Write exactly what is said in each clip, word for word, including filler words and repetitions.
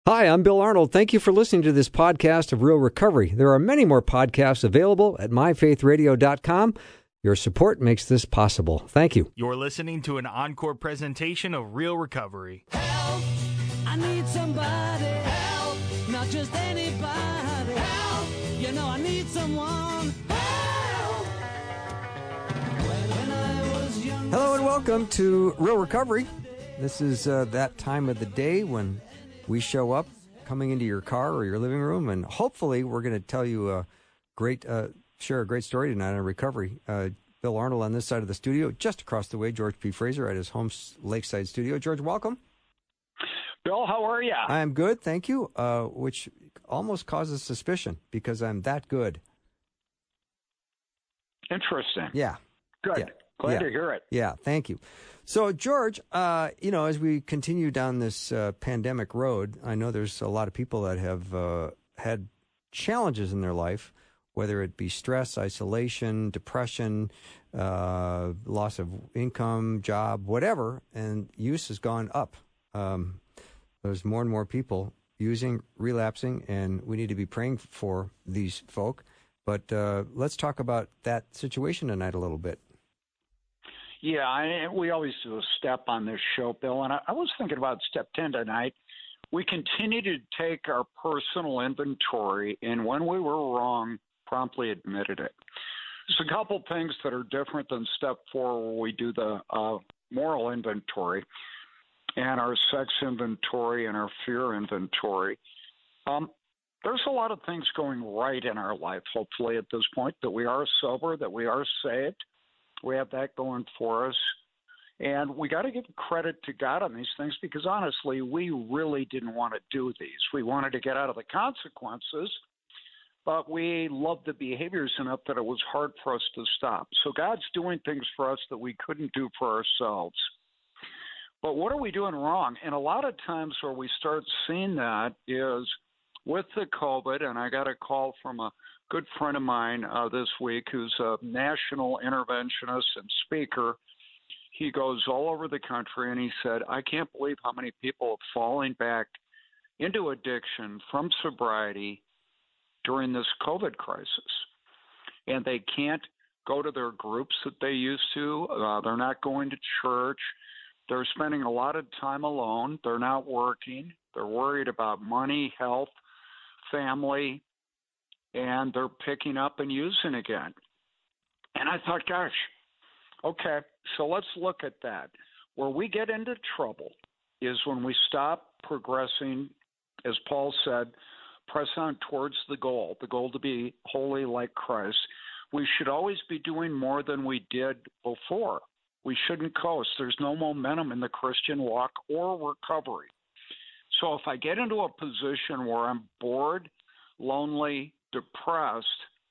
Hi, I'm Bill Arnold. Thank you for listening to this podcast of Real Recovery. There are many more podcasts available at my faith radio dot com. Your support makes this possible. Thank you. You're listening to an encore presentation of Real Recovery. Help! I need somebody. Help! Not just anybody. Help! You know I need someone. Help! When I was young. Hello and welcome to Real Recovery. This is uh, that time of the day when we show up coming into your car or your living room, and hopefully we're going to tell you a great, uh, share a great story tonight on recovery. Uh, Bill Arnold on this side of the studio, just across the way, George P. Fraser at his home lakeside studio. George, welcome. Bill, how are you? I'm good, thank you, uh, which almost causes suspicion because I'm that good. Interesting. Yeah. Good. Yeah. Glad yeah. to hear it. Yeah, thank you. So, George, uh, you know, as we continue down this uh, pandemic road, I know there's a lot of people that have uh, had challenges in their life, whether it be stress, isolation, depression, uh, loss of income, job, whatever, and use has gone up. Um, there's more and more people using, relapsing, and we need to be praying for these folk. But uh, let's talk about that situation tonight a little bit. Yeah, I, we always do a step on this show, Bill, and I, I was thinking about step ten tonight. We continue to take our personal inventory, and when we were wrong, promptly admitted it. There's a couple things that are different than step four, where we do the uh, moral inventory and our sex inventory and our fear inventory. Um, there's a lot of things going right in our life, hopefully, at this point, that we are sober, that we are saved. We have that going for us. And we got to give credit to God on these things because, honestly, we really didn't want to do these. We wanted to get out of the consequences, but we loved the behaviors enough that it was hard for us to stop. So God's doing things for us that we couldn't do for ourselves. But what are we doing wrong? And a lot of times where we start seeing that is with the COVID, and I got a call from a good friend of mine uh, this week who's a national interventionist and speaker. He goes all over the country, and he said, I can't believe how many people are falling back into addiction from sobriety during this COVID crisis. And they can't go to their groups that they used to. Uh, they're not going to church. They're spending a lot of time alone. They're not working. They're worried about money, health, family, and they're picking up and using again. And I thought, gosh, okay, so let's look at that. Where we get into trouble is when we stop progressing, as Paul said, press on towards the goal, the goal to be holy like Christ. We should always be doing more than we did before. We shouldn't coast. There's no momentum in the Christian walk or recovery. So if I get into a position where I'm bored, lonely, depressed,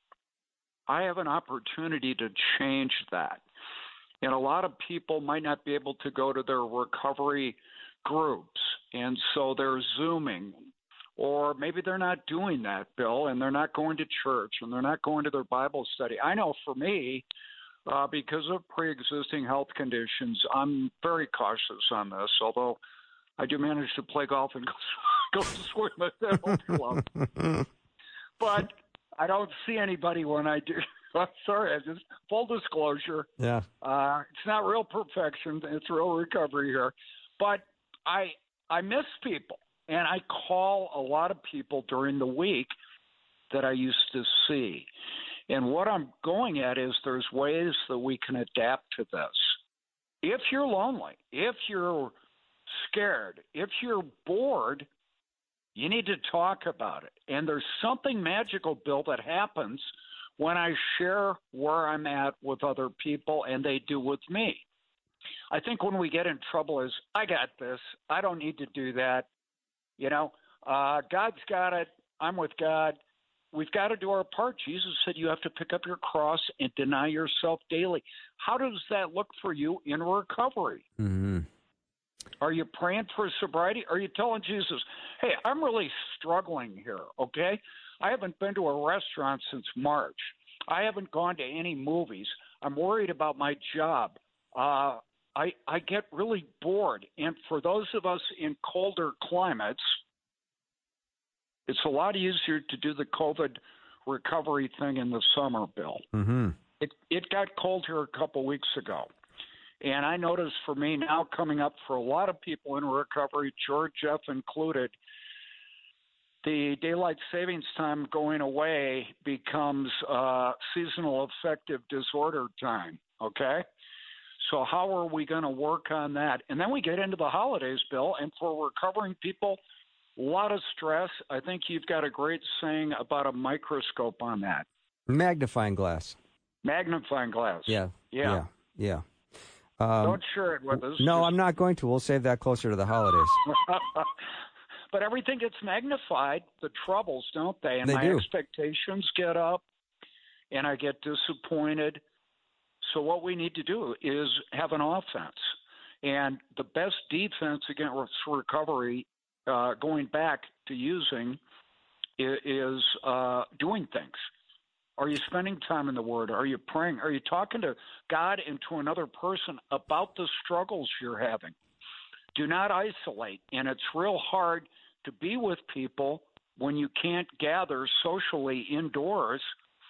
I have an opportunity to change that. And a lot of people might not be able to go to their recovery groups, and so they're Zooming, or maybe they're not doing that, Bill, and they're not going to church, and they're not going to their Bible study. I know for me, uh, because of pre-existing health conditions, I'm very cautious on this, although I do manage to play golf and go, go swim at that old club. But I don't see anybody when I do. I'm sorry, I just full disclosure. Yeah. Uh, it's not real perfection. It's real recovery here. But I I miss people, and I call a lot of people during the week that I used to see. And what I'm going at is there's ways that we can adapt to this. If you're lonely, if you're scared, if you're bored, you need to talk about it. And there's something magical, Bill, that happens when I share where I'm at with other people and they do with me. I think when we get in trouble is, I got this. I don't need to do that. You know, uh, God's got it. I'm with God. We've got to do our part. Jesus said you have to pick up your cross and deny yourself daily. How does that look for you in recovery? Mm-hmm. Are you praying for sobriety? Are you telling Jesus, hey, I'm really struggling here, okay? I haven't been to a restaurant since March. I haven't gone to any movies. I'm worried about my job. Uh, I, I get really bored. And for those of us in colder climates, It's a lot easier to do the COVID recovery thing in the summer, Bill. Mm-hmm. It it got cold here a couple weeks ago. And I noticed for me now coming up for a lot of people in recovery, George, Jeff included, the daylight savings time going away becomes uh, seasonal affective disorder time, okay? So how are we going to work on that? And then we get into the holidays, Bill, and for recovering people, a lot of stress. I think you've got a great saying about a microscope on that. Magnifying glass. Magnifying glass. Yeah. Yeah. Yeah. yeah. Um, Don't share it with us. No, Just... I'm not going to. We'll save that closer to the holidays. But everything gets magnified, the troubles, don't they? And they my do. expectations get up, and I get disappointed. So what we need to do is have an offense. And the best defense against recovery, uh, going back to using, is, is uh, doing things. Are you spending time in the Word? Are you praying? Are you talking to God and to another person about the struggles you're having? Do not isolate. And it's real hard to be with people when you can't gather socially indoors,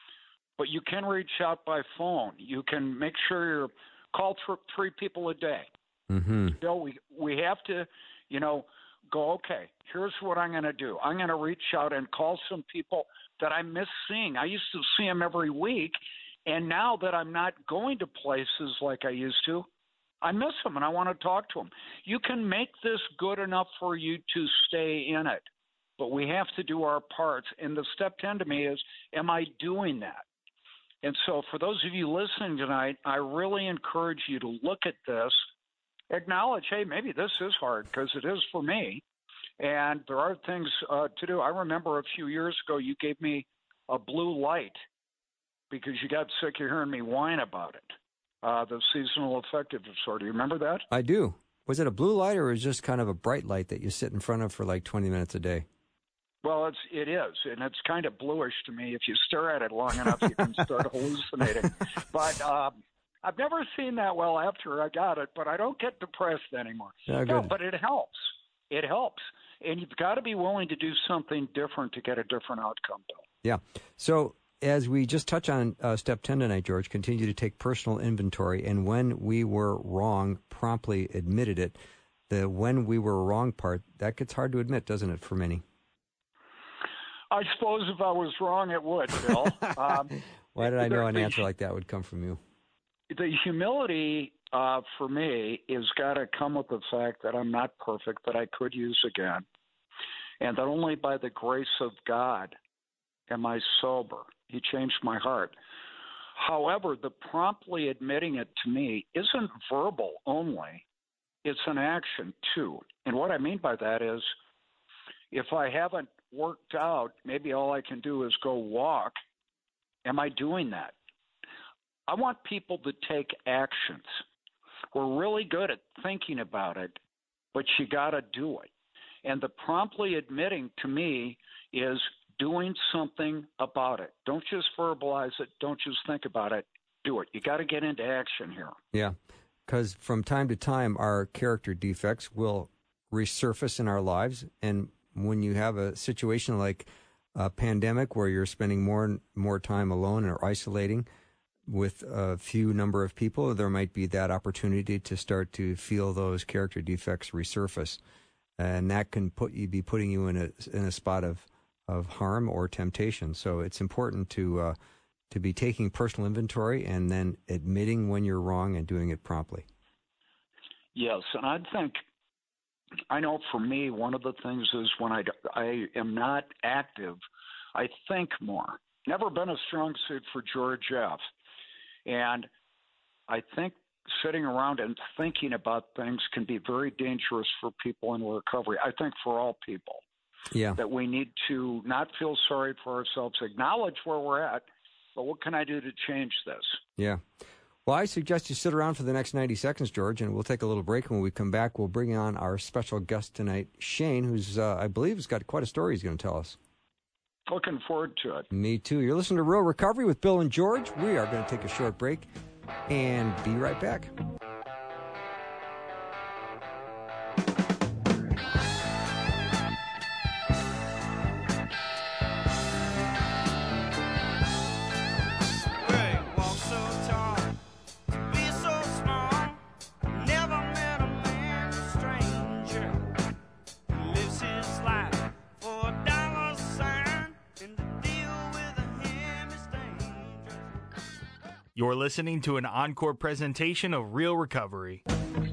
but you can reach out by phone. You can make sure you call th- three people a day. Mm-hmm. Bill, we, we have to, you know, go, okay, here's what I'm going to do. I'm going to reach out and call some people that I miss seeing. I used to see them every week, and now that I'm not going to places like I used to, I miss them and I want to talk to them. You can make this good enough for you to stay in it, but we have to do our parts. And the step ten to me is, am I doing that? And so for those of you listening tonight, I really encourage you to look at this, acknowledge, hey, maybe this is hard because it is for me. And there are things uh, to do. I remember a few years ago you gave me a blue light because you got sick of hearing me whine about it, uh, the seasonal affective disorder. You remember that? I do. Was it a blue light or was it just kind of a bright light that you sit in front of for like twenty minutes a day? Well, it's, it is, and it's kind of bluish to me. If you stare at it long enough, you can start hallucinating. But um, I've never seen that well after I got it, but I don't get depressed anymore. Yeah, no, good. but it helps. It helps. And you've got to be willing to do something different to get a different outcome, Bill. Yeah. So as we just touch on uh, step ten tonight, George, continue to take personal inventory. And when we were wrong, promptly admitted it. The when we were wrong part, that gets hard to admit, doesn't it, for many? I suppose if I was wrong, it would, Bill. Um, Why did I know an the, answer like that would come from you? The humility uh, for me is got to come with the fact that I'm not perfect, that I could use again, and that only by the grace of God am I sober. He changed my heart. However, the promptly admitting it to me isn't verbal only. It's an action, too. And what I mean by that is if I haven't worked out, maybe all I can do is go walk. Am I doing that? I want people to take actions. We're really good at thinking about it, but you got to do it. And the promptly admitting to me is doing something about it. Don't just verbalize it. Don't just think about it. Do it. You got to get into action here. Yeah, because from time to time, our character defects will resurface in our lives. And when you have a situation like a pandemic where you're spending more and more time alone or isolating with a few number of people, there might be that opportunity to start to feel those character defects resurface. And that can put you be putting you in a in a spot of, of harm or temptation. So it's important to uh, to be taking personal inventory and then admitting when you're wrong and doing it promptly. Yes, and I think I know for me, one of the things is when I, I am not active, I think more. Never been a strong suit for George F. And I think sitting around and thinking about things can be very dangerous for people in recovery. I think for all people. Yeah. That we need to not feel sorry for ourselves, acknowledge where we're at, but what can I do to change this? Yeah. Well, I suggest you sit around for the next ninety seconds, George, and we'll take a little break. When we come back, we'll bring on our special guest tonight, Shane, who's, uh, I believe, has got quite a story he's going to tell us. Looking forward to it. Me too. You're listening to Real Recovery with Bill and George. We are going to take a short break and be right back. You're listening to an encore presentation of Real Recovery.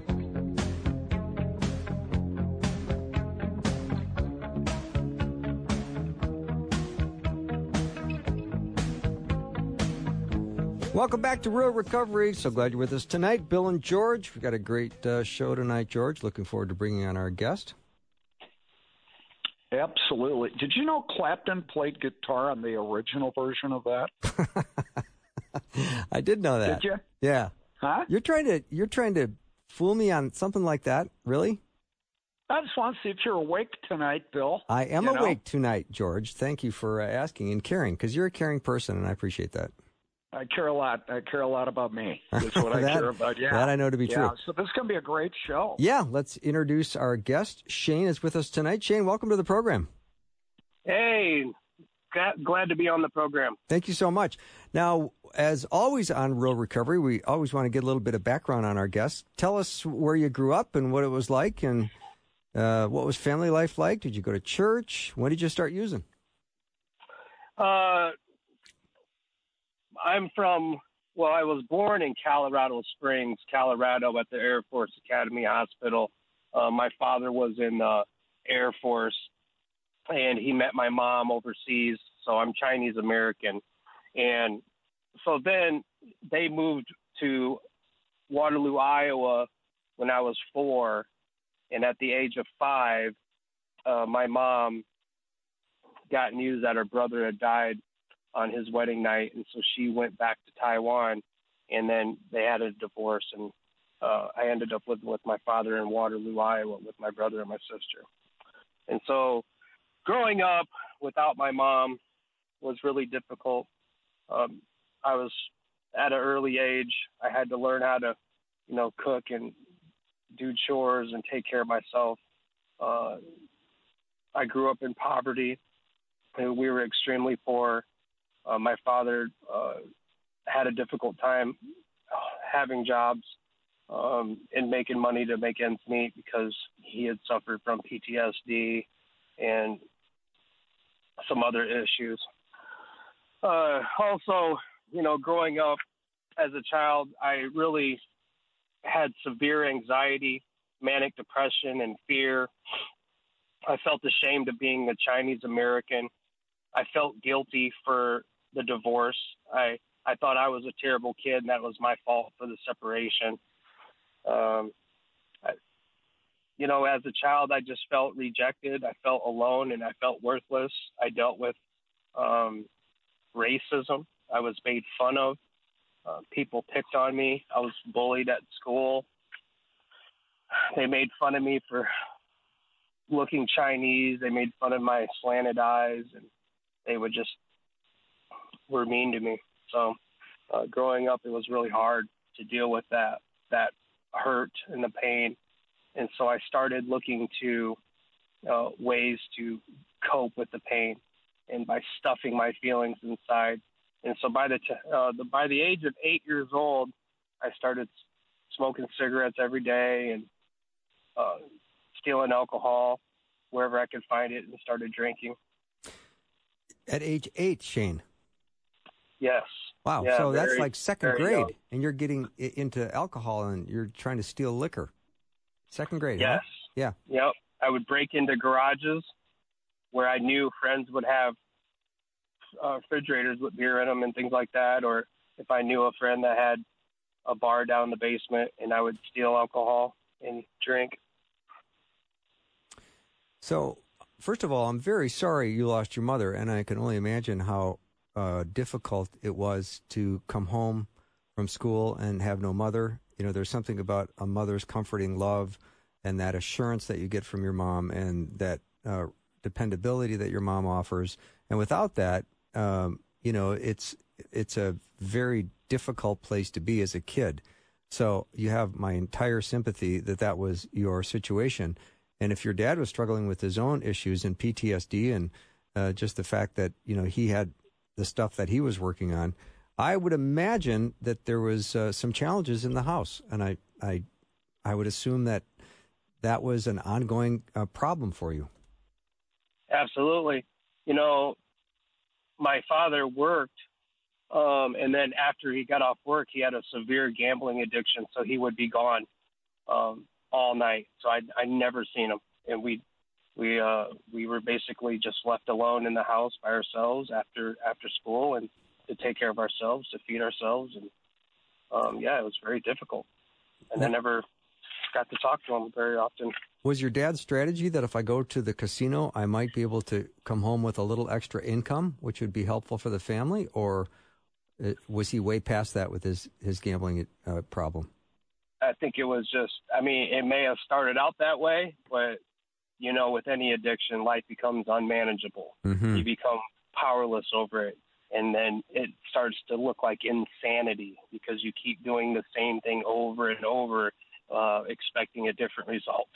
Welcome back to Real Recovery. So glad you're with us tonight. Bill and George, we've got a great uh, show tonight, George. Looking forward to bringing on our guest. Absolutely. Did you know Clapton played guitar on the original version of that? I did know that. Did you? Yeah. Huh? You're trying to you're trying to fool me on something like that? Really? I just want to see if you're awake tonight, Bill. I am you know? awake tonight, George. Thank you for uh, asking and caring, because you're a caring person, and I appreciate that. I care a lot. I care a lot about me. That's what I that, care about. Yeah, that I know to be yeah. true. So this is going to be a great show. Yeah, let's introduce our guest. Shane is with us tonight. Shane, welcome to the program. Hey, glad to be on the program. Thank you so much. Now, as always on Real Recovery, we always want to get a little bit of background on our guests. Tell us where you grew up and what it was like, and uh, what was family life like. Did you go to church? When did you start using? Uh, I'm from, well, I was born in Colorado Springs, Colorado, at the Air Force Academy Hospital. Uh, my father was in the Air Force, and he met my mom overseas, so I'm Chinese American. And so then they moved to Waterloo, Iowa when I was four, and at the age of five, uh, my mom got news that her brother had died on his wedding night, and so she went back to Taiwan, and then they had a divorce, and uh, I ended up living with my father in Waterloo, Iowa, with my brother and my sister. And so growing up without my mom was really difficult. Um, I was at an early age. I had to learn how to, you know, cook and do chores and take care of myself. Uh, I grew up in poverty, and we were extremely poor. Uh, my father uh, had a difficult time having jobs um, and making money to make ends meet because he had suffered from P T S D and some other issues. Uh, also, you know, growing up as a child, I really had severe anxiety, manic depression, and fear. I felt ashamed of being a Chinese American. I felt guilty for the divorce. I, I thought I was a terrible kid, and that was my fault for the separation. Um, I, you know, as a child, I just felt rejected. I felt alone, and I felt worthless. I dealt with um, racism. I was made fun of. Uh, people picked on me. I was bullied at school. They made fun of me for looking Chinese. They made fun of my slanted eyes, and they would just were mean to me. So uh, growing up, it was really hard to deal with that, that hurt and the pain. And so I started looking to uh, ways to cope with the pain, and by stuffing my feelings inside. And so by the, t- uh, the by the age of eight years old, I started smoking cigarettes every day and uh, stealing alcohol wherever I could find it, and started drinking. At age eight, Shane? Yes. Wow. Yeah, so very, that's like second grade, young. And you're getting into alcohol, and you're trying to steal liquor. Second grade, Yes. huh? Yeah. Yep. I would break into garages where I knew friends would have uh, refrigerators with beer in them and things like that, or if I knew a friend that had a bar down in the basement, and I would steal alcohol and drink. So, first of all, I'm very sorry you lost your mother, and I can only imagine how uh, difficult it was to come home from school and have no mother. You know, there's something about a mother's comforting love and that assurance that you get from your mom, and that uh, dependability that your mom offers. And without that, um, you know, it's it's a very difficult place to be as a kid. So you have my entire sympathy that that was your situation. And if your dad was struggling with his own issues and P T S D, and uh, just the fact that, you know, he had the stuff that he was working on, I would imagine that there was uh, some challenges in the house. And I, I, I would assume that that was an ongoing uh, problem for you. Absolutely. You know, my father worked Um, and then after he got off work, he had a severe gambling addiction, so he would be gone um, all night. So I I never seen him, and we we uh, we were basically just left alone in the house by ourselves after after school, and to take care of ourselves, to feed ourselves, and um, yeah, it was very difficult. And I never got to talk to him very often. Was your dad's strategy that if I go to the casino, I might be able to come home with a little extra income, which would be helpful for the family, or was he way past that with his, his gambling uh, problem? I think it was just, I mean, it may have started out that way, but, you know, with any addiction, life becomes unmanageable. Mm-hmm. You become powerless over it, and then it starts to look like insanity because you keep doing the same thing over and over, uh, expecting a different result.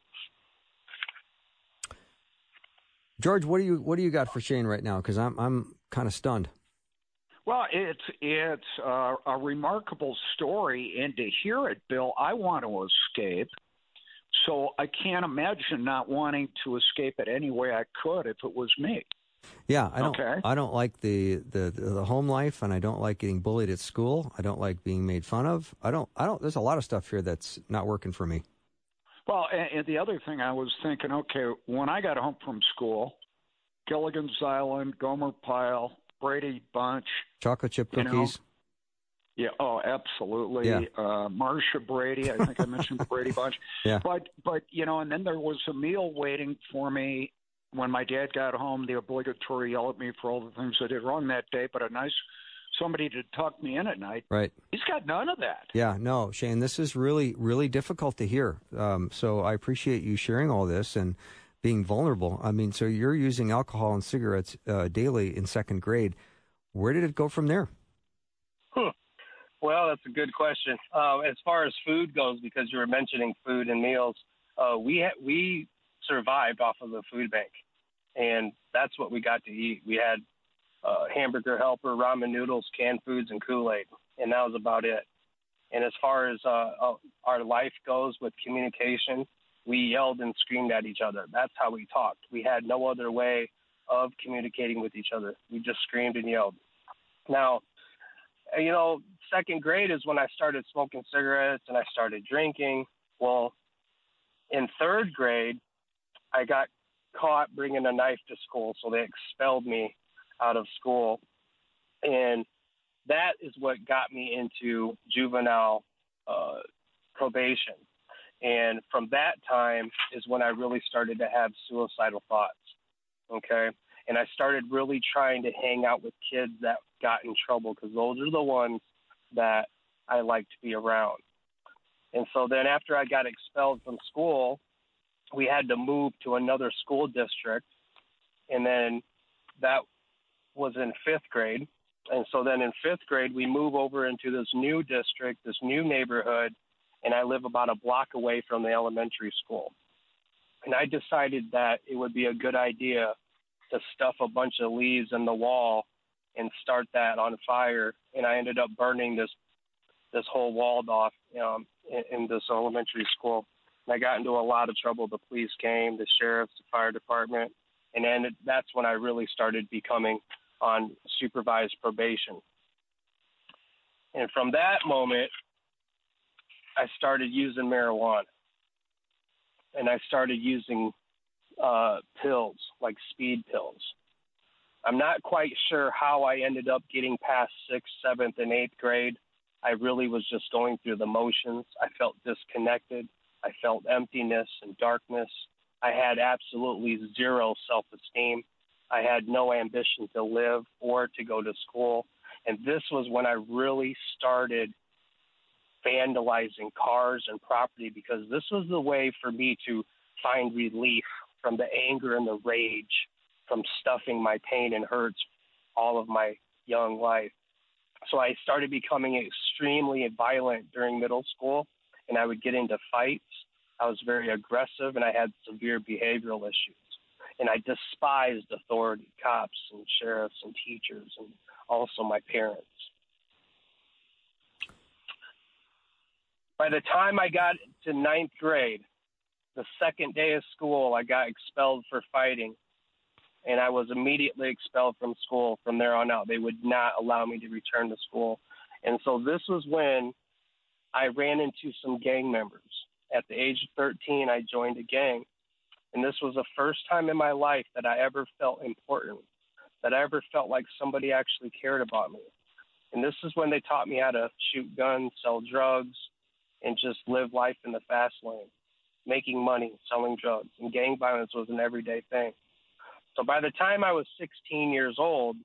George, what do you what do you got for Shane right now? Because I'm I'm kind of stunned. Well, it's it's uh, a remarkable story, and to hear it, Bill, I want to escape. So I can't imagine not wanting to escape it any way I could if it was me. Yeah, I don't. Okay. I don't like the, the, the home life, and I don't like getting bullied at school. I don't like being made fun of. I don't. I don't. There's a lot of stuff here that's not working for me. Well, and, and the other thing I was thinking, okay, when I got home from school, Gilligan's Island, Gomer Pyle, Brady Bunch, chocolate chip you cookies. know, yeah, oh, absolutely. Yeah. Uh, Marsha Brady, I think I mentioned the Brady Bunch. Yeah. But, but, you know, and then there was a meal waiting for me when my dad got home, the obligatory yell at me for all the things I did wrong that day, but a nice somebody to tuck me in at night. Right. He's got none of that. Yeah, no, Shane, this is really, really difficult to hear. Um, so I appreciate you sharing all this and being vulnerable. I mean, so you're using alcohol and cigarettes uh, daily in second grade. Where did it go from there? Hmm. Well, that's a good question. Uh, as far as food goes, because you were mentioning food and meals, uh, we ha- we survived off of the food bank, and that's what we got to eat. We had uh, hamburger helper, ramen noodles, canned foods, and Kool-Aid, and that was about it. And as far as uh, uh, our life goes with communication, we yelled and screamed at each other. That's how we talked. We had no other way of communicating with each other. We just screamed and yelled. Now, you know, second grade is when I started smoking cigarettes and I started drinking. Well, in third grade, I got caught bringing a knife to school, so they expelled me out of school. And that is what got me into juvenile uh, probation. And from that time is when I really started to have suicidal thoughts, okay? And I started really trying to hang out with kids that got in trouble because those are the ones that I like to be around. And so then after I got expelled from school, we had to move to another school district. And then that was in fifth grade. And so then in fifth grade, we move over into this new district, this new neighborhood, and I live about a block away from the elementary school. And I decided that it would be a good idea to stuff a bunch of leaves in the wall and start that on fire. And I ended up burning this this whole wall off um, in, in this elementary school. And I got into a lot of trouble. The police came, the sheriff's, the fire department. And then it, that's when I really started becoming on supervised probation. And from that moment, I started using marijuana. And I started using uh, pills, like speed pills. I'm not quite sure how I ended up getting past sixth, seventh, and eighth grade. I really was just going through the motions. I felt disconnected. I felt emptiness and darkness. I had absolutely zero self-esteem. I had no ambition to live or to go to school. And this was when I really started vandalizing cars and property, because this was the way for me to find relief from the anger and the rage from stuffing my pain and hurts all of my young life. So I started becoming extremely violent during middle school, and I would get into fights. I was very aggressive, and I had severe behavioral issues. And I despised authority, cops and sheriffs and teachers, and also my parents. By the time I got to ninth grade, the second day of school, I got expelled for fighting. and I was immediately expelled from school. From there on out, they would not allow me to return to school. And so this was when I ran into some gang members. At the age of thirteen, I joined a gang. And this was the first time in my life that I ever felt important, that I ever felt like somebody actually cared about me. And this is when they taught me how to shoot guns, sell drugs, and just live life in the fast lane, making money, selling drugs. And gang violence was an everyday thing. So by the time I was sixteen years old,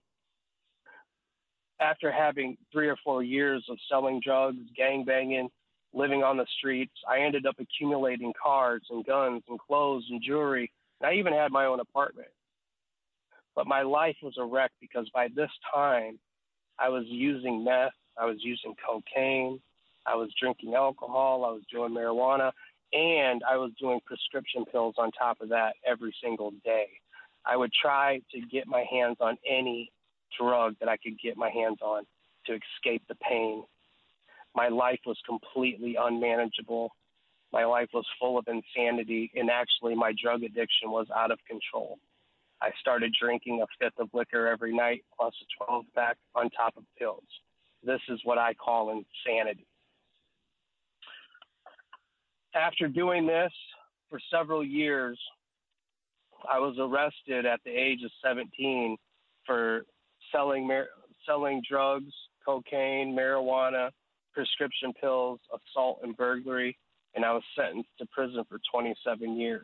after having three or four years of selling drugs, gang banging, living on the streets, I ended up accumulating cars and guns and clothes and jewelry. And I even had my own apartment. But my life was a wreck because by this time, I was using meth, I was using cocaine, I was drinking alcohol, I was doing marijuana, and I was doing prescription pills on top of that every single day. I would try to get my hands on any drug that I could get my hands on to escape the pain. My life was completely unmanageable. My life was full of insanity, and actually my drug addiction was out of control. I started drinking a fifth of liquor every night, plus a twelve pack on top of pills. This is what I call insanity. After doing this for several years, I was arrested at the age of seventeen for selling mar- selling drugs, cocaine, marijuana, prescription pills, assault, and burglary, and I was sentenced to prison for twenty-seven years.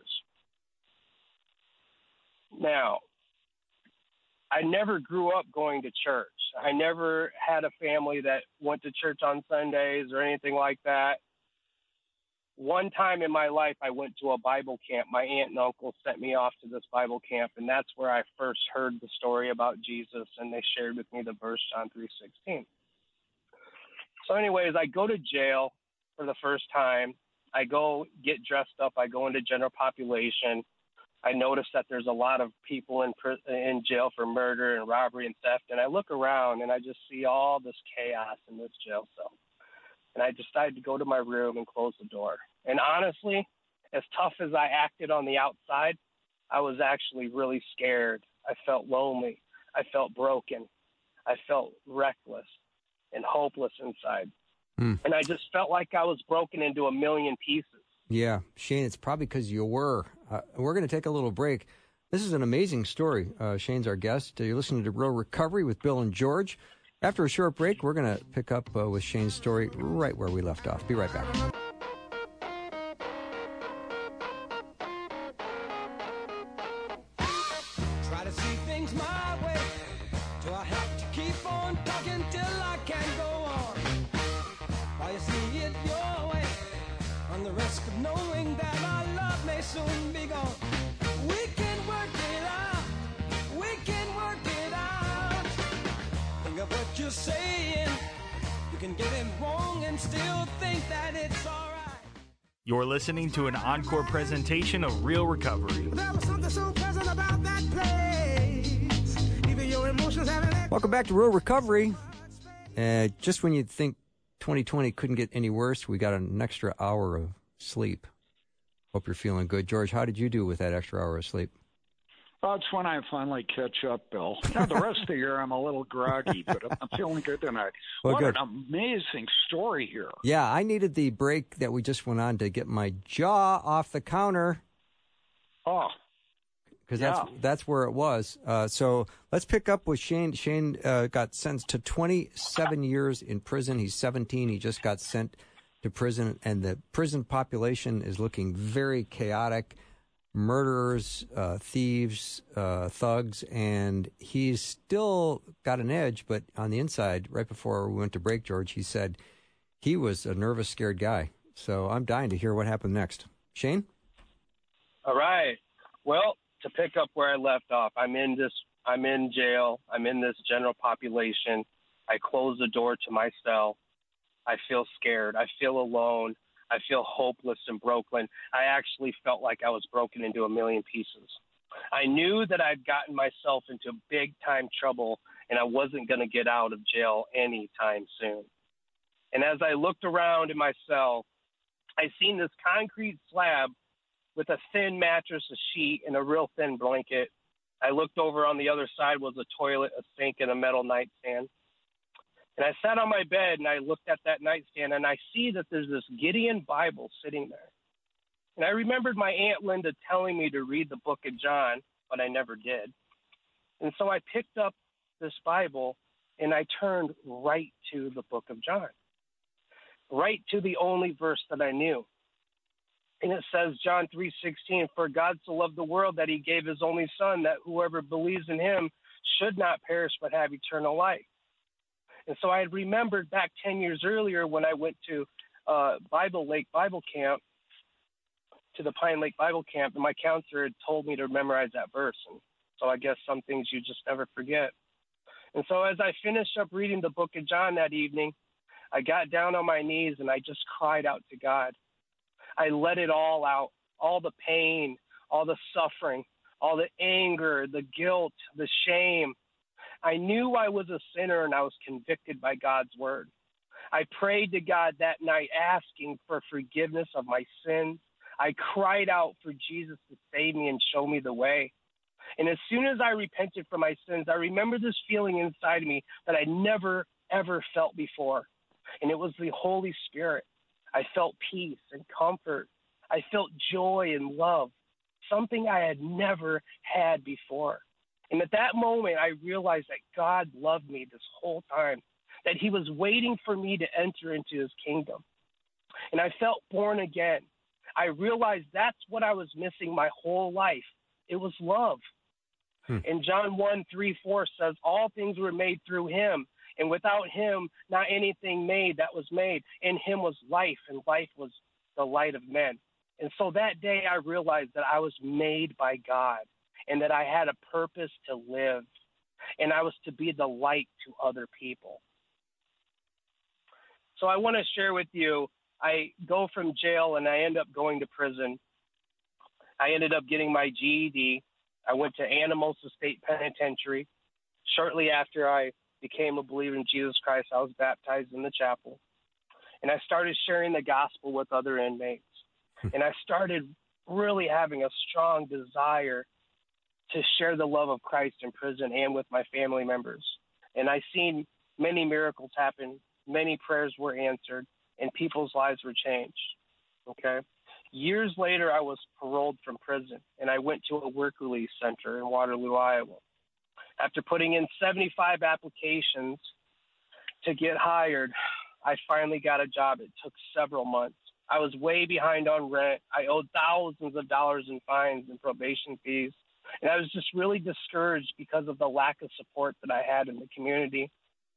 Now, I never grew up going to church. I never had a family that went to church on Sundays or anything like that. One time in my life, I went to a Bible camp. My aunt and uncle sent me off to this Bible camp, and that's where I first heard the story about Jesus, and they shared with me the verse John three sixteen. So anyways, I go to jail for the first time. I go get dressed up. I go into general population. I notice that there's a lot of people in in jail for murder and robbery and theft, and I look around, and I just see all this chaos in this jail cell. And I decided to go to my room and close the door. And honestly, as tough as I acted on the outside, I was actually really scared. I felt lonely. I felt broken. I felt reckless and hopeless inside. Mm. And I just felt like I was broken into a million pieces. Yeah, Shane, it's probably because you were. Uh, we're going to take a little break. This is an amazing story. Uh, Shane's our guest. You're listening to Real Recovery with Bill and George. After a short break, we're going to pick up uh, with Shane's story right where we left off. Be right back. Try to see things my way. Do I have to keep on talking till I can go on? While you see it your way, on the risk of knowing that our love may soon be gone. We can work it out. We can work it out. Think of what you're saying. You can get it wrong and still think that it's all right. You're listening to an encore presentation of Real Recovery. There was something so pleasant about that place. Even your emotions have an... Welcome back to Real Recovery. Uh, just when you'd think twenty twenty couldn't get any worse, we got an extra hour of sleep. Hope you're feeling good. George, how did you do with that extra hour of sleep? Well, it's when I finally catch up, Bill. Now, the rest of the year, I'm a little groggy, but I'm feeling good tonight. Well, what good. an amazing story here. Yeah, I needed the break that we just went on to get my jaw off the counter. Oh, because yeah. that's that's where it was. Uh, so let's pick up with Shane. Shane uh, got sentenced to twenty-seven years in prison. He's seventeen. He just got sent to prison, and the prison population is looking very chaotic. Murderers, uh, thieves, uh, thugs, and he's still got an edge. But on the inside, right before we went to break, George, he said he was a nervous, scared guy. So I'm dying to hear what happened next. Shane? All right. Well, to pick up where I left off, I'm in this, I'm in jail. I'm in this general population. I close the door to my cell. I feel scared. I feel alone. I feel hopeless and broken. I actually felt like I was broken into a million pieces. I knew that I'd gotten myself into big-time trouble, and I wasn't going to get out of jail anytime soon. And as I looked around in my cell, I seen this concrete slab with a thin mattress, a sheet, and a real thin blanket. I looked over on the other side was a toilet, a sink, and a metal nightstand. And I sat on my bed and I looked at that nightstand and I see that there's this Gideon Bible sitting there. And I remembered my Aunt Linda telling me to read the book of John, but I never did. And so I picked up this Bible and I turned right to the book of John, right to the only verse that I knew. And it says, John three sixteen, for God so loved the world that he gave his only son, that whoever believes in him should not perish but have eternal life. And so I had remembered back ten years earlier when I went to uh, Bible Lake Bible Camp, to the Pine Lake Bible Camp, and my counselor had told me to memorize that verse. And so I guess some things you just never forget. And so as I finished up reading the book of John that evening, I got down on my knees and I just cried out to God. I let it all out, all the pain, all the suffering, all the anger, the guilt, the shame. I knew I was a sinner and I was convicted by God's word. I prayed to God that night asking for forgiveness of my sins. I cried out for Jesus to save me and show me the way. And as soon as I repented for my sins, I remember this feeling inside of me that I never, ever felt before. And it was the Holy Spirit. I felt peace and comfort. I felt joy and love, something I had never had before. And at that moment, I realized that God loved me this whole time, that he was waiting for me to enter into his kingdom. And I felt born again. I realized that's what I was missing my whole life. It was love. Hmm. And John one, three, four says, all things were made through him, and without him, not anything made that was made. In him was life, and life was the light of men. And so that day I realized that I was made by God and that I had a purpose to live, and I was to be the light to other people. So I want to share with you, I go from jail and I end up going to prison. I ended up getting my G E D. I went to Anamosa State Penitentiary. Shortly after I became a believer in Jesus Christ, I was baptized in the chapel. And I started sharing the gospel with other inmates. And I started really having a strong desire to share the love of Christ in prison and with my family members. And I seen many miracles happen. Many prayers were answered, and people's lives were changed. Okay? Years later, I was paroled from prison, and I went to a work release center in Waterloo, Iowa. After putting in seventy-five applications to get hired, I finally got a job. It took several months. I was way behind on rent. I owed thousands of dollars in fines and probation fees. And I was just really discouraged because of the lack of support that I had in the community.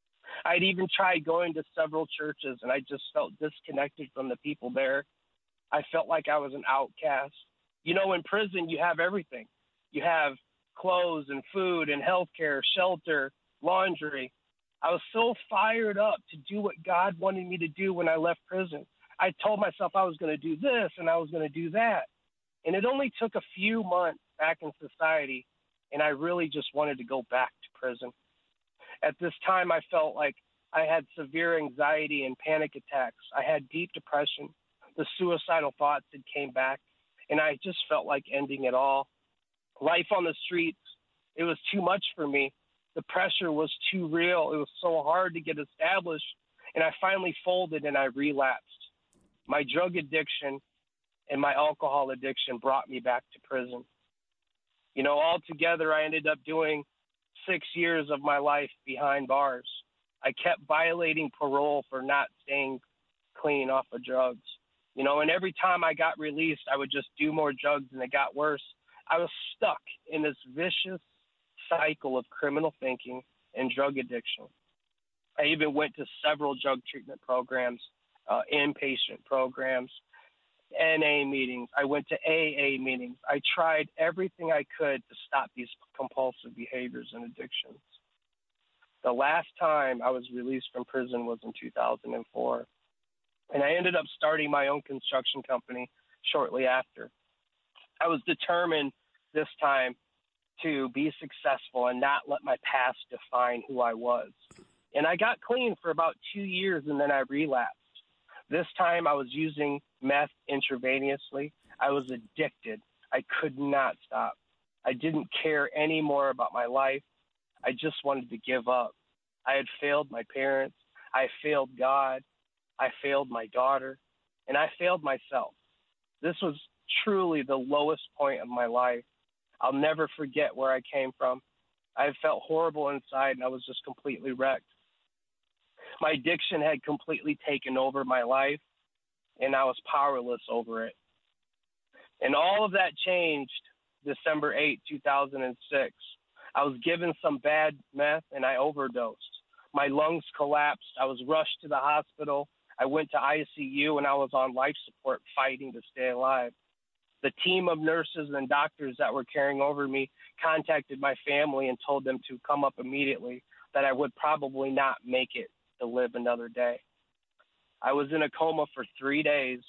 I'd even tried going to several churches, and I just felt disconnected from the people there. I felt like I was an outcast. You know, in prison, you have everything. You have clothes and food and health care, shelter, laundry. I was so fired up to do what God wanted me to do when I left prison. I told myself I was going to do this and I was going to do that. And it only took a few months back in society, and I really just wanted to go back to prison. At this time, I felt like I had severe anxiety and panic attacks. I had deep depression. The suicidal thoughts had came back, and I just felt like ending it all. Life on the streets, it was too much for me. The pressure was too real. It was so hard to get established, and I finally folded and I relapsed. My drug addiction and my alcohol addiction brought me back to prison. You know, altogether, I ended up doing six years of my life behind bars. I kept violating parole for not staying clean off of drugs. You know, and every time I got released, I would just do more drugs, and it got worse. I was stuck in this vicious cycle of criminal thinking and drug addiction. I even went to several drug treatment programs, uh, inpatient programs, N A meetings. I went to A A meetings. I tried everything I could to stop these compulsive behaviors and addictions. The last time I was released from prison was in two thousand four, and I ended up starting my own construction company shortly after. I was determined this time to be successful and not let my past define who I was. And I got clean for about two years, and then I relapsed. This time I was using meth intravenously. I was addicted. I could not stop. I didn't care anymore about my life. I just wanted to give up. I had failed my parents. I failed God. I failed my daughter. And I failed myself. This was truly the lowest point of my life. I'll never forget where I came from. I felt horrible inside, and I was just completely wrecked. My addiction had completely taken over my life, and I was powerless over it. And all of that changed December eighth, two thousand six. I was given some bad meth, and I overdosed. My lungs collapsed. I was rushed to the hospital. I went to I C U, and I was on life support fighting to stay alive. The team of nurses and doctors that were caring over me contacted my family and told them to come up immediately, that I would probably not make it to live another day. I was in a coma for three days.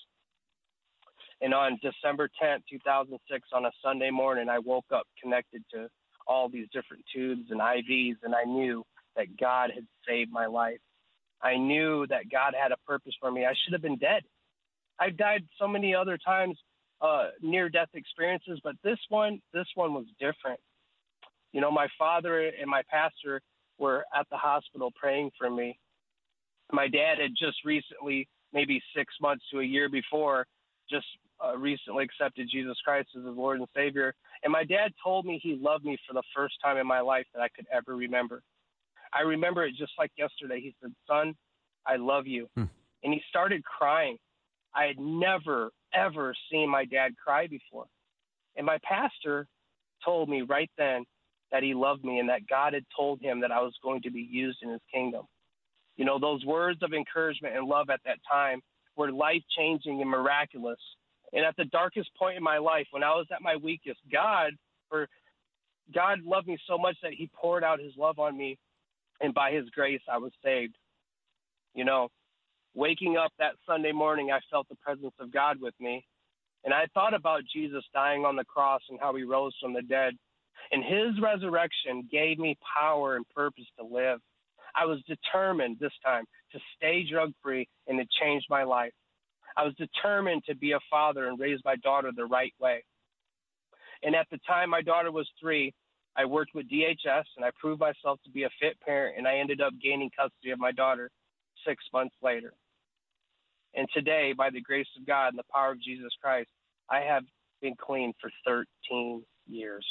And on December tenth, two thousand six, on a Sunday morning, I woke up connected to all these different tubes and I Vs, and I knew that God had saved my life. I knew that God had a purpose for me. I should have been dead. I've died so many other times, uh, near-death experiences, but this one, this one was different. You know, my father and my pastor were at the hospital praying for me. My dad had just recently, maybe six months to a year before, just uh, recently accepted Jesus Christ as his Lord and Savior. And my dad told me he loved me for the first time in my life that I could ever remember. I remember it just like yesterday. He said, "Son, I love you." Hmm. And he started crying. I had never, ever seen my dad cry before. And my pastor told me right then that he loved me and that God had told him that I was going to be used in his kingdom. You know, those words of encouragement and love at that time were life-changing and miraculous. And at the darkest point in my life, when I was at my weakest, God, for God loved me so much that he poured out his love on me. And by his grace, I was saved. You know, waking up that Sunday morning, I felt the presence of God with me. And I thought about Jesus dying on the cross and how he rose from the dead. And his resurrection gave me power and purpose to live. I was determined this time to stay drug-free and to change my life. I was determined to be a father and raise my daughter the right way. And at the time my daughter was three, I worked with D H S, and I proved myself to be a fit parent, and I ended up gaining custody of my daughter six months later. And today, by the grace of God and the power of Jesus Christ, I have been clean for thirteen years.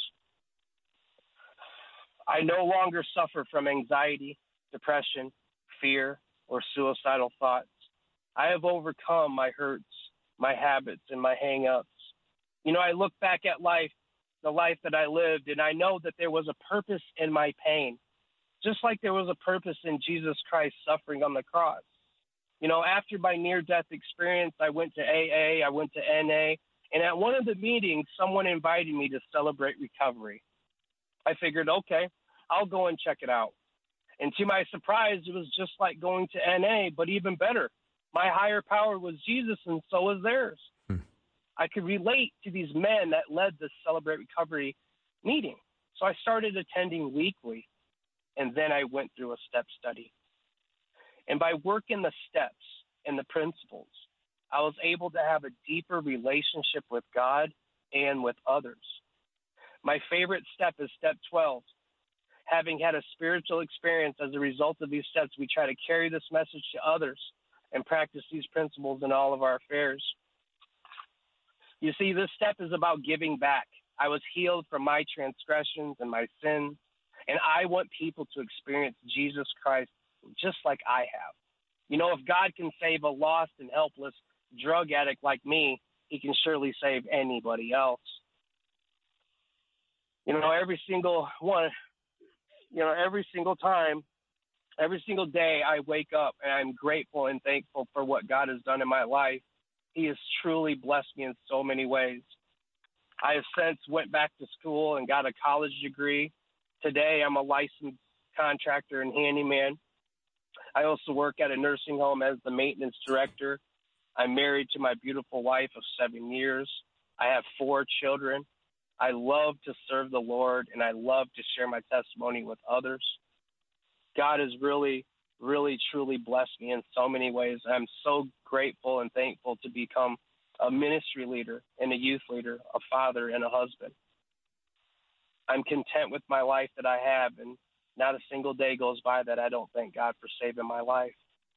I no longer suffer from anxiety, depression, fear, or suicidal thoughts. I have overcome my hurts, my habits, and my hang-ups. You know, I look back at life, the life that I lived, and I know that there was a purpose in my pain, just like there was a purpose in Jesus Christ suffering on the cross. You know, after my near-death experience, I went to A A, I went to N A, and at one of the meetings, someone invited me to celebrate recovery. I figured, okay, I'll go and check it out. And to my surprise, it was just like going to N A, but even better. My higher power was Jesus, and so was theirs. Hmm. I could relate to these men that led this Celebrate Recovery meeting. So I started attending weekly, and then I went through a step study. And by working the steps and the principles, I was able to have a deeper relationship with God and with others. My favorite step is step twelve. Having had a spiritual experience as a result of these steps, we try to carry this message to others and practice these principles in all of our affairs. You see, this step is about giving back. I was healed from my transgressions and my sins, and I want people to experience Jesus Christ just like I have. You know, if God can save a lost and helpless drug addict like me, he can surely save anybody else. You know, every single one, you know, every single time, every single day I wake up and I'm grateful and thankful for what God has done in my life. He has truly blessed me in so many ways. I have since went back to school and got a college degree. Today I'm a licensed contractor and handyman. I also work at a nursing home as the maintenance director. I'm married to my beautiful wife of seven years. I have four children. I love to serve the Lord, and I love to share my testimony with others. God has really, really, truly blessed me in so many ways. I'm so grateful and thankful to become a ministry leader and a youth leader, a father and a husband. I'm content with my life that I have, and not a single day goes by that I don't thank God for saving my life.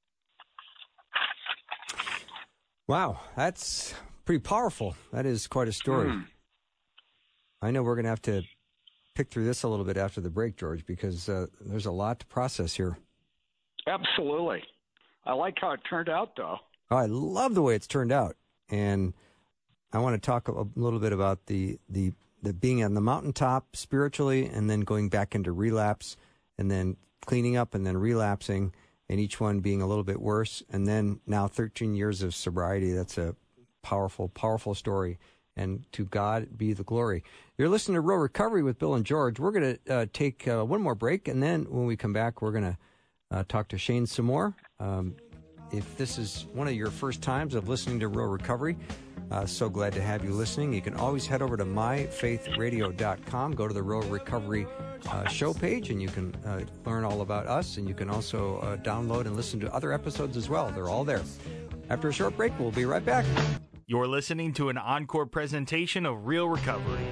Wow, that's pretty powerful. That is quite a story. Mm. I know we're going to have to pick through this a little bit after the break, George, because uh, there's a lot to process here. Absolutely. I like how it turned out, though. Oh, I love the way it's turned out. And I want to talk a little bit about the, the, the being on the mountaintop spiritually and then going back into relapse and then cleaning up and then relapsing and each one being a little bit worse. And then now thirteen years of sobriety. That's a powerful, powerful story. And to God be the glory. You're listening to Real Recovery with Bill and George. We're going to uh, take uh, one more break. And then when we come back, we're going to uh, talk to Shane some more. Um, if this is one of your first times of listening to Real Recovery, uh, so glad to have you listening. You can always head over to my faith radio dot com, go to the Real Recovery uh, show page, and you can uh, learn all about us. And you can also uh, download and listen to other episodes as well. They're all there. After a short break, we'll be right back. You're listening to an encore presentation of Real Recovery.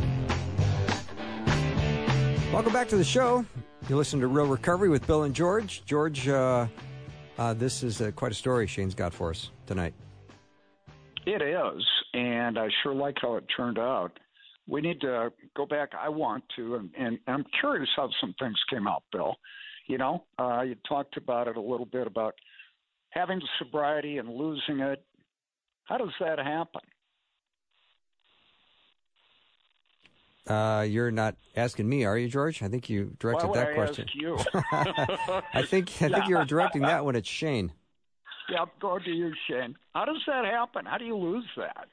Welcome back to the show. You listen to Real Recovery with Bill and George. George, uh, uh, this is uh, quite a story Shane's got for us tonight. It is, and I sure like how it turned out. We need to go back. I want to, and, and I'm curious how some things came out, Bill. You know, uh, you talked about it a little bit, about having sobriety and losing it. How does that happen? Uh, you're not asking me, are you, George? I think you directed Why would that I question. Ask you? I think I think you were directing that one at Shane. Yeah, go to you, Shane. How does that happen? How do you lose that?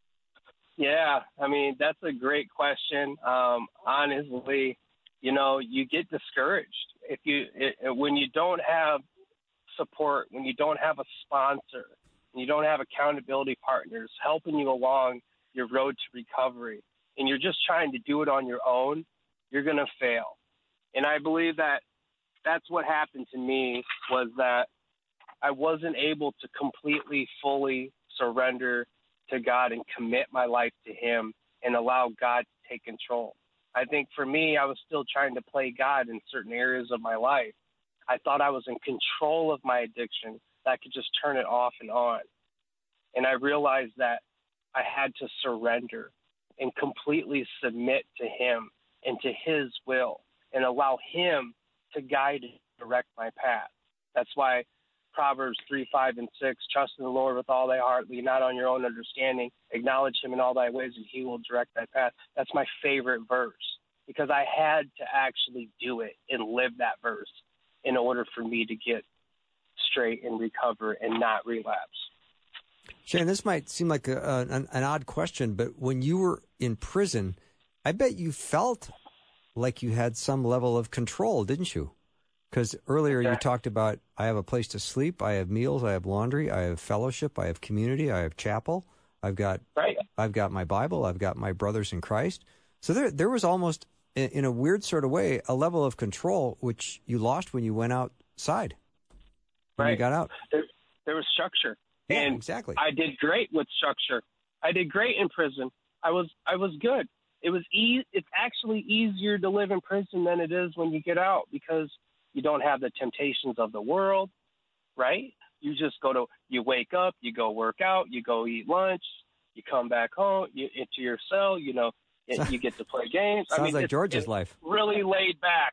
Yeah, I mean, that's a great question. Um, honestly, you know, you get discouraged if you it, when you don't have support, when you don't have a sponsor, and you don't have accountability partners helping you along your road to recovery, and you're just trying to do it on your own, you're going to fail. And I believe that that's what happened to me, was that I wasn't able to completely, fully surrender to God and commit my life to Him and allow God to take control. I think for me, I was still trying to play God in certain areas of my life. I thought I was in control of my addiction, that I could just turn it off and on. And I realized that I had to surrender and completely submit to Him and to His will and allow Him to guide and direct my path. That's why Proverbs three, five, and six, trust in the Lord with all thy heart, lean not on your own understanding, acknowledge Him in all thy ways, and He will direct thy path. That's my favorite verse, because I had to actually do it and live that verse in order for me to get straight and recover and not relapse. Shane, this might seem like a, a, an, an odd question, but when you were in prison, I bet you felt like you had some level of control, didn't you? Because earlier okay. you talked about, I have a place to sleep, I have meals, I have laundry, I have fellowship, I have community, I have chapel, I've got right. I've got my Bible, I've got my brothers in Christ. So there there was almost, in, in a weird sort of way, a level of control which you lost when you went outside, when right. you got out. There, there was structure. Yeah, and exactly. I did great with structure. I did great in prison. I was I was good. It was e- It's actually easier to live in prison than it is when you get out, because you don't have the temptations of the world, right? You just go to, you wake up, you go work out, you go eat lunch, you come back home, you into your cell, you know, you get to play games. Sounds I mean, like it's, George's it's life. Really laid back.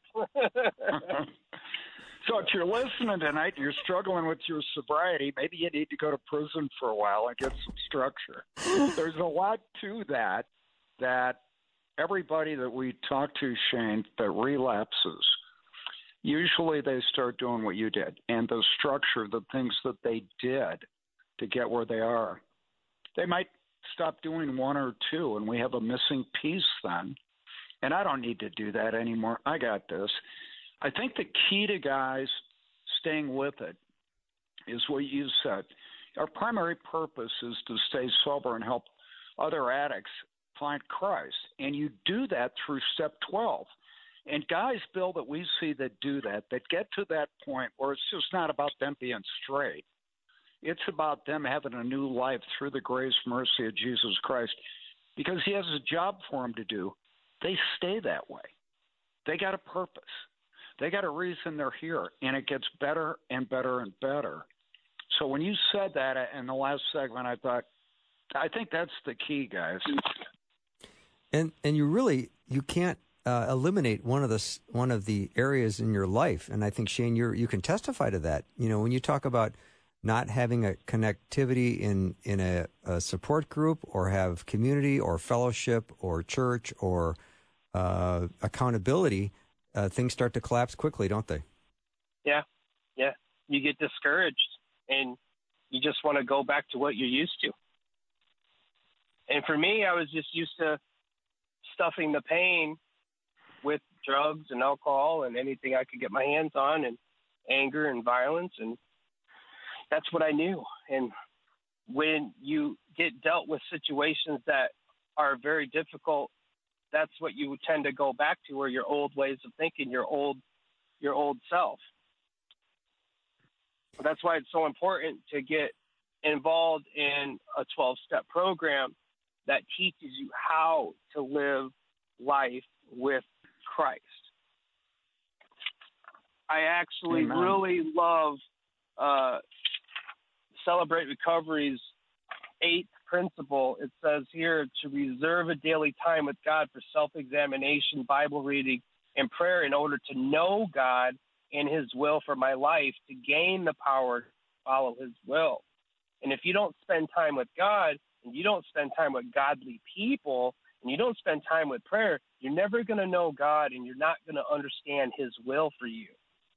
So if you're listening tonight and you're struggling with your sobriety, maybe you need to go to prison for a while and get some structure. There's a lot to that, that everybody that we talk to, Shane, that relapses, usually they start doing what you did, and the structure, the things that they did to get where they are. They might stop doing one or two, and we have a missing piece then. And I don't need to do that anymore. I got this. I think the key to guys staying with it is what you said. Our primary purpose is to stay sober and help other addicts find Christ. And you do that through step twelve. And guys, Bill, that we see that do that, that get to that point where it's just not about them being straight. It's about them having a new life through the grace, mercy of Jesus Christ, because He has a job for them to do. they stay that way. They got a purpose. They got a reason they're here, and it gets better and better and better. So when you said that in the last segment, I thought, I think that's the key, guys. And and you really you can't uh, eliminate one of the one of the areas in your life, and I think Shane, you you can testify to that. You know, when you talk about not having a connectivity in in a, a support group, or have community, or fellowship, or church, or uh, accountability, uh, things start to collapse quickly, don't they? Yeah, yeah. You get discouraged, and you just want to go back to what you're used to. And for me, I was just used to stuffing the pain with drugs and alcohol and anything I could get my hands on, and anger and violence, and that's what I knew. And when you get dealt with situations that are very difficult, that's what you tend to go back to, or your old ways of thinking, your old your old self. That's why it's so important to get involved in a twelve-step program that teaches you how to live life with Christ. I actually Amen. really love uh, Celebrate Recovery's eighth principle. It says here to reserve a daily time with God for self-examination, Bible reading, and prayer in order to know God and his will for my life, to gain the power to follow his will. And if you don't spend time with God, and you don't spend time with godly people, and you don't spend time with prayer, you're never going to know God, and you're not going to understand his will for you.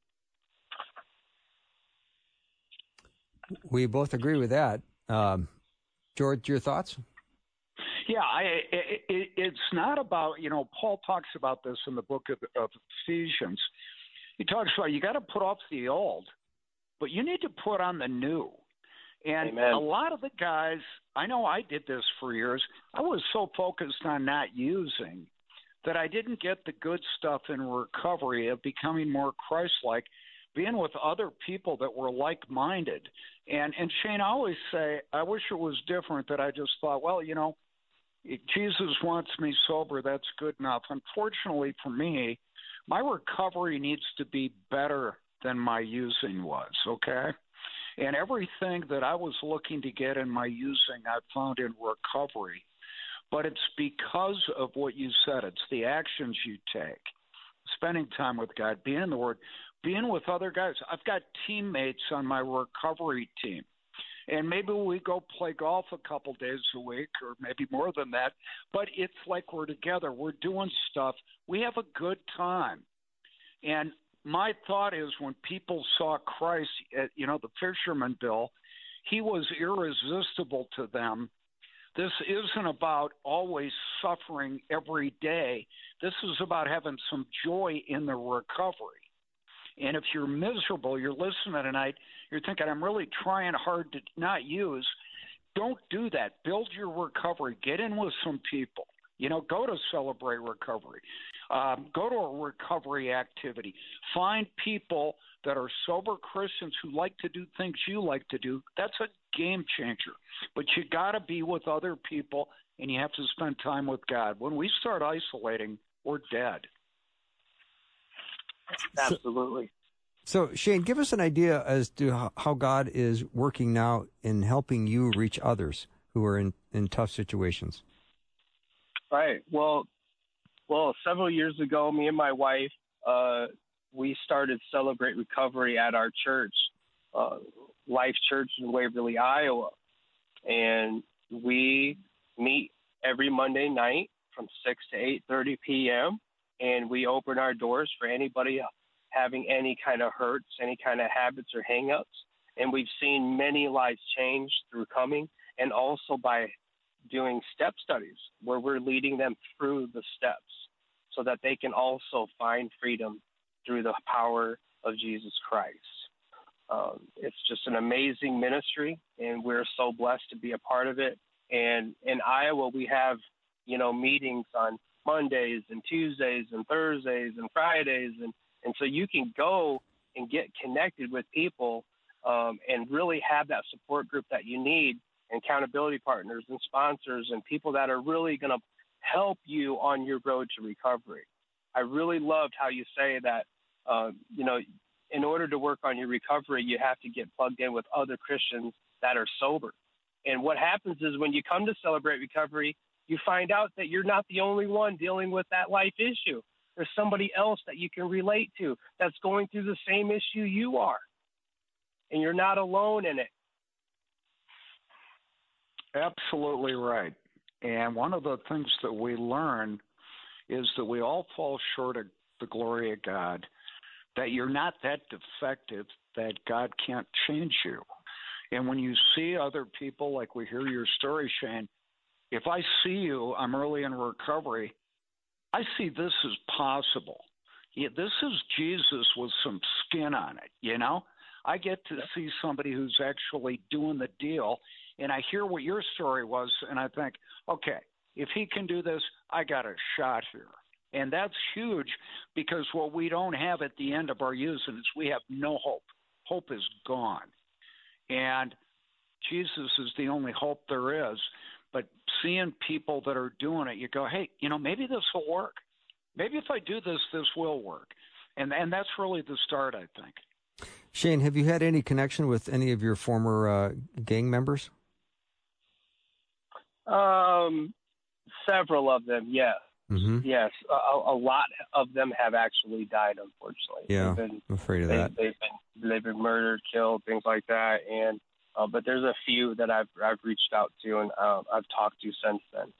We both agree with that. Um, George, your thoughts? Yeah, I, it, it, it's not about, you know, Paul talks about this in the book of, of Ephesians. He talks about you got to put off the old, but you need to put on the new. And Amen. a lot of the guys, I know I did this for years, I was so focused on not using that I didn't get the good stuff in recovery of becoming more Christ-like, being with other people that were like-minded. And, and Shane, I always say, I wish it was different, that I just thought, well, you know, if Jesus wants me sober, that's good enough. Unfortunately for me, my recovery needs to be better than my using was, okay? And everything that I was looking to get in my using, I found in recovery. But it's because of what you said. It's the actions you take, spending time with God, being in the Word, being with other guys. I've got teammates on my recovery team. And maybe we go play golf a couple days a week, or maybe more than that. But it's like we're together. We're doing stuff. We have a good time. And my thought is, when people saw Christ, at, you know, the fisherman Bill, he was irresistible to them. This isn't about always suffering every day. This is about having some joy in the recovery. And if you're miserable, you're listening tonight, you're thinking, I'm really trying hard to not use. Don't do that. Build your recovery. Get in with some people. You know, go to Celebrate Recovery. Um, go to a recovery activity. Find people that are sober Christians who like to do things you like to do. That's a game changer. But you got to be with other people, and you have to spend time with God. When we start isolating, we're dead. Absolutely. So, so, Shane, give us an idea as to how God is working now in helping you reach others who are in, in tough situations. Right. Well, well, several years ago, me and my wife, uh, we started Celebrate Recovery at our church, uh, Life Church in Waverly, Iowa. And we meet every Monday night from six to eight thirty p.m., and we open our doors for anybody having any kind of hurts, any kind of habits or hang-ups. And we've seen many lives change through coming, and also by doing step studies where we're leading them through the steps so that they can also find freedom through the power of Jesus Christ. Um, it's just an amazing ministry, and we're so blessed to be a part of it. And in Iowa, we have, you know, meetings on Mondays and Tuesdays and Thursdays and Fridays. And, and so you can go and get connected with people um, and really have that support group that you need, and accountability partners and sponsors and people that are really going to help you on your road to recovery. I really loved how you say that, uh, you know, in order to work on your recovery, you have to get plugged in with other Christians that are sober. And what happens is when you come to Celebrate Recovery, you find out that you're not the only one dealing with that life issue. There's somebody else that you can relate to that's going through the same issue you are. And you're not alone in it. Absolutely right. And one of the things that we learn is that we all fall short of the glory of God, that you're not that defective that God can't change you. And when you see other people, like we hear your story, Shane, if I see you, I'm early in recovery, I see this as possible. Yeah, this is Jesus with some skin on it, you know? I get to see somebody who's actually doing the deal, and I hear what your story was, and I think, okay, if he can do this, I got a shot here. And that's huge, because what we don't have at the end of our use is we have no hope. Hope is gone. And Jesus is the only hope there is. But seeing people that are doing it, you go, hey, you know, maybe this will work. Maybe if I do this, this will work. And and that's really the start, I think. Shane, have you had any connection with any of your former uh, gang members? Um, several of them, yes. Mm-hmm. Yes, a, a lot of them have actually died, unfortunately. Yeah, been, I'm afraid of they, that. They've been they've been murdered, killed, things like that. And uh, but there's a few that I've I've reached out to and uh, I've talked to since then.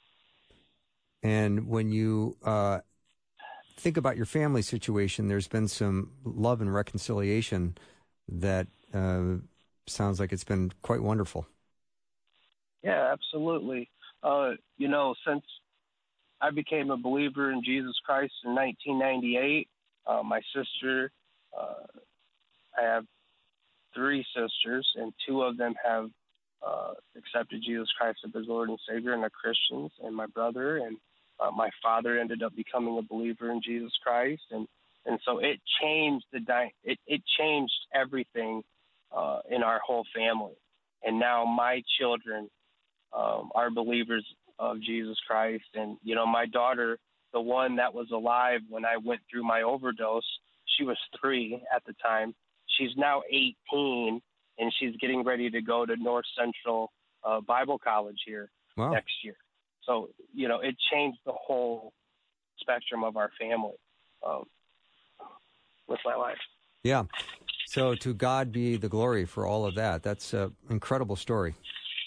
And when you uh, think about your family situation, there's been some love and reconciliation that uh, sounds like it's been quite wonderful. Yeah, absolutely. Uh, you know, since I became a believer in Jesus Christ in nineteen ninety-eight, uh, my sister, uh, I have three sisters, and two of them have uh, accepted Jesus Christ as his Lord and Savior and are Christians, and my brother and uh, my father ended up becoming a believer in Jesus Christ, and, and so it changed the di- it, it changed everything uh, in our whole family, and now my children um, are believers of Jesus Christ. And, you know, my daughter, the one that was alive when I went through my overdose, she was three at the time. She's now eighteen, and she's getting ready to go to North Central uh, Bible College here Wow. next year. So, you know, it changed the whole spectrum of our family um, with my life. Yeah. So to God be the glory for all of that. That's an incredible story.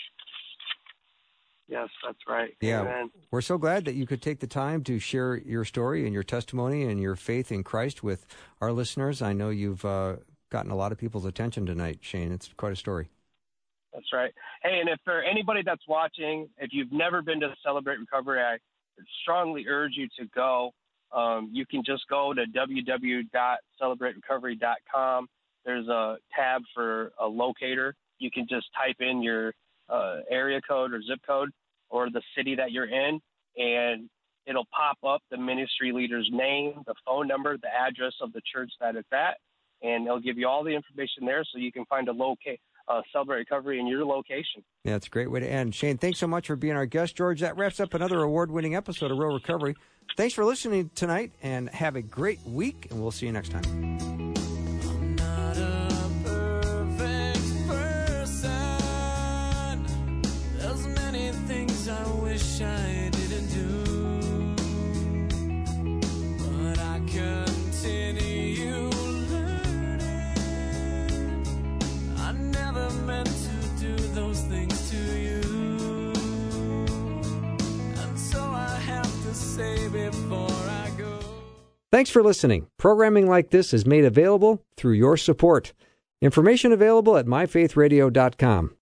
Yes, that's right. Yeah, Amen. We're so glad that you could take the time to share your story and your testimony and your faith in Christ with our listeners. I know you've uh, gotten a lot of people's attention tonight, Shane. It's quite a story. That's right. Hey, and if for anybody that's watching, if you've never been to Celebrate Recovery, I strongly urge you to go. Um, you can just go to w w w dot celebrate recovery dot com. There's a tab for a locator. You can just type in your uh, area code or zip code or the city that you're in, and it'll pop up the ministry leader's name, the phone number, the address of the church that it's at, and they'll give you all the information there so you can find a locate, uh, Celebrate Recovery in your location. Yeah, it's a great way to end. Shane, thanks so much for being our guest. George, that wraps up another award-winning episode of Real Recovery. Thanks for listening tonight, and have a great week, and we'll see you next time. I wish I didn't do, but I continue learning. I never meant to do those things to you, and so I have to say before I go. Thanks for listening. Programming like this is made available through your support. Information available at my faith radio dot com.